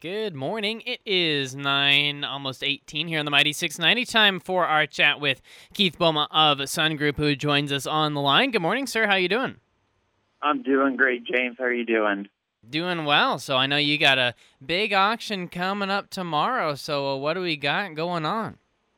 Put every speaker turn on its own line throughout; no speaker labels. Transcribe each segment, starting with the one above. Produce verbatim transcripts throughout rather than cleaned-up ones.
Good morning. It is nine, almost eighteen here on the Mighty six ninety. Time for our chat with Keith Boma of Sun Group, who joins us on the line. Good morning, sir. How you doing?
I'm doing great, James. How are you doing?
Doing well. So I know you got a big auction coming up tomorrow. So uh, what do we got going on?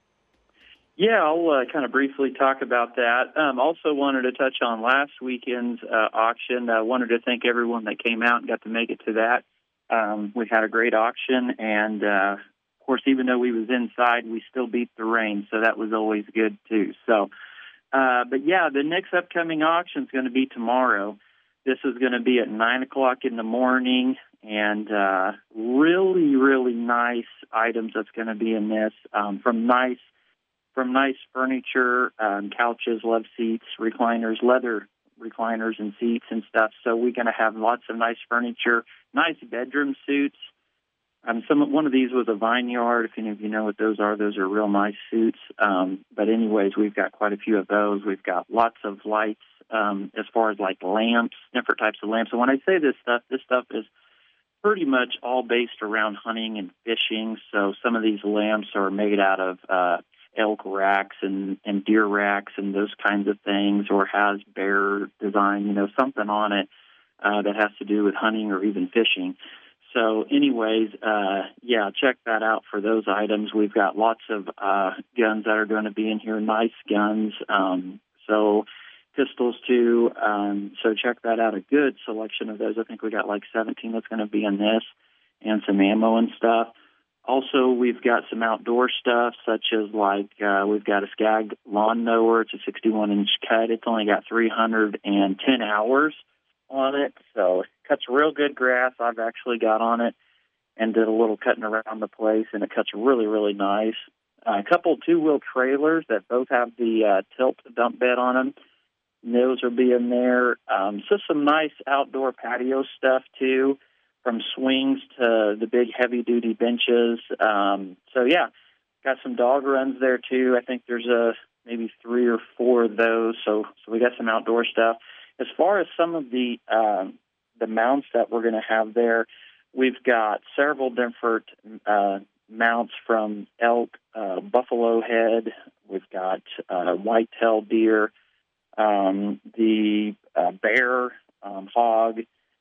Yeah, I'll uh, kind of briefly talk about that. Um, also wanted to touch on last weekend's uh, auction. I uh, wanted to thank everyone that came out and got to make it to that. Um, we had a great auction, and uh, of course, even though we was inside, we still beat the rain, so that was always good too. So, uh, but yeah, the next upcoming auction is going to be tomorrow. This is going to be at nine o'clock in the morning, and uh, really, really nice items that's going to be in this, um, from nice from nice furniture, um, couches, love seats, recliners, leather recliners and seats and stuff. So we're going to have lots of nice furniture, nice bedroom suits. Um, some one of these was a vineyard. If any of you know what those are, those are real nice suits. Um, but anyways, we've got quite a few of those. We've got lots of lights um, as far as like lamps, different types of lamps. And when I say this stuff, this stuff is pretty much all based around hunting and fishing. So some of these lamps are made out of uh, elk racks and, and deer racks and those kinds of things, or has bear design, you know, something on it uh, that has to do with hunting or even fishing. So anyways, uh, yeah, check that out for those items. We've got lots of uh, guns that are going to be in here, nice guns. Um, so pistols too. Um, so check that out. A good selection of those. I think we got like seventeen that's going to be in this, and some ammo and stuff. Also, we've got some outdoor stuff, such as like uh, we've got a Skag lawnmower. It's a sixty-one inch cut. It's only got three hundred ten hours on it, so it cuts real good grass. I've actually got on it and did a little cutting around the place, and it cuts really, really nice. Uh, a couple two-wheel trailers that both have the uh, tilt dump bed on them. Those will be in there. Um, so some nice outdoor patio stuff, too, from swings to the big heavy-duty benches. Um, so, yeah, got some dog runs there, too. I think there's a, maybe three or four of those, so so we got some outdoor stuff. As far as some of the um, the mounts that we're going to have there, we've got several different uh, mounts from elk, uh, buffalo head. We've got uh, whitetail deer, um, the uh, bear, um, hog,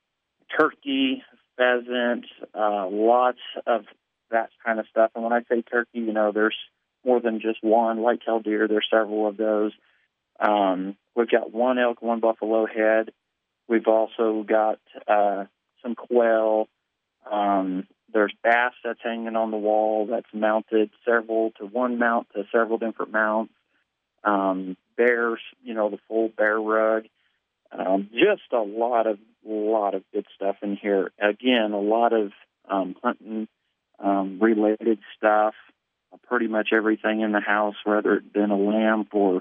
turkey, pheasant, uh, lots of that kind of stuff. And when I say turkey, you know, there's more than just one. Whitetail deer, there's several of those. Um, we've got one elk, one buffalo head. We've also got uh, some quail. Um, there's bass that's hanging on the wall that's mounted several to one mount to several different mounts. Um, bears, you know, the full bear rug. Um, just a lot of lot of good stuff in here. Again, a lot of um, hunting um, related stuff. Pretty much everything in the house, whether it been a lamp or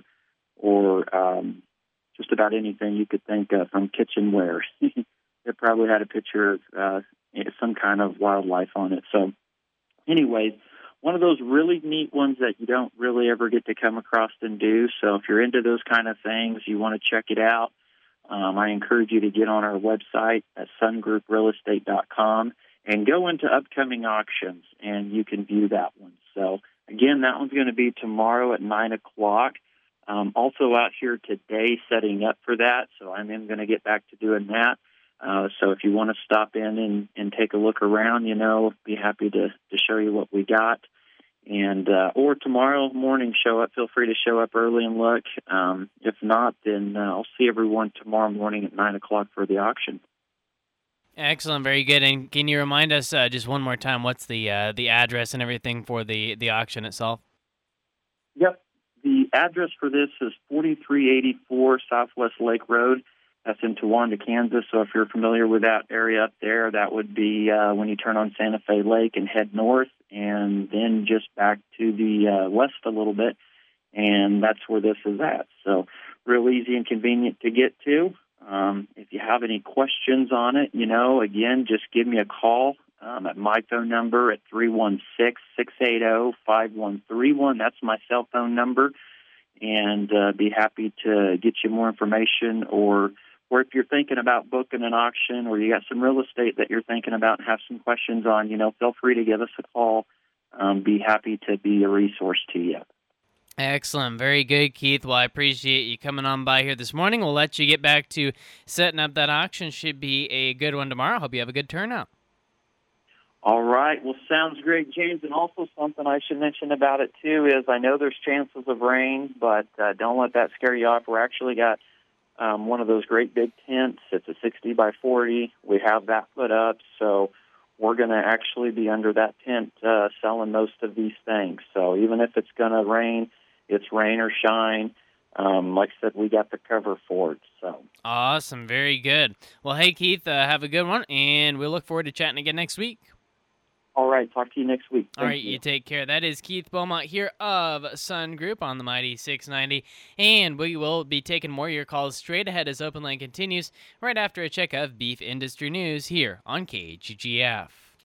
or um, just about anything you could think of, from kitchenware. It probably had a picture of uh, some kind of wildlife on it. So, anyways, one of those really neat ones that you don't really ever get to come across and do. So if you're into those kind of things, you want to check it out, um, I encourage you to get on our website at sun group real estate dot com and go into upcoming auctions, and you can view that one. So, again, that one's going to be tomorrow at nine o'clock. Um, also out here today setting up for that, so I'm going to get back to doing that. Uh, so if you want to stop in and, and take a look around, you know, be happy to, to show you what we got. And uh, or tomorrow morning, show up. Feel free to show up early and look. Um, if not, then uh, I'll see everyone tomorrow morning at nine o'clock for the auction.
Excellent, very good. And can you remind us uh, just one more time what's the uh, the address and everything for the, the auction itself?
Yep. The address for this is forty-three eighty-four Southwest Lake Road. That's in Towanda, Kansas. So if you're familiar with that area up there, that would be uh, when you turn on Santa Fe Lake and head north, and then just back to the uh, west a little bit, and that's where this is at. So real easy and convenient to get to. Um, if you have any questions on it, you know, again, just give me a call um, at my phone number at three one six, six eight zero, five one three one. That's my cell phone number, and uh, be happy to get you more information or or if you're thinking about booking an auction, or you got some real estate that you're thinking about and have some questions on, you know, feel free to give us a call. Um, be happy to be a resource to you.
Excellent. Very good, Keith. Well, I appreciate you coming on by here this morning. We'll let you get back to setting up that auction. Should be a good one tomorrow. Hope you have a good turnout.
All right. Well, sounds great, James. And also something I should mention about it, too, is I know there's chances of rain, but uh, don't let that scare you off. We're actually got um, one of those great big tents. It's a sixty by forty. We have that put up, so we're going to actually be under that tent uh, selling most of these things. So even if it's going to rain, it's rain or shine. Um, like I said, we got the cover for it. So
awesome. Very good. Well, hey, Keith, uh, have a good one, and we'll look forward to chatting again next week.
All right. Talk to you next week.
All
Thank
right,
you.
you take care. That is Keith Beaumont here of Sun Group on the Mighty six ninety. And we will be taking more of your calls straight ahead as Open Line continues right after a check of beef industry news here on K G G F.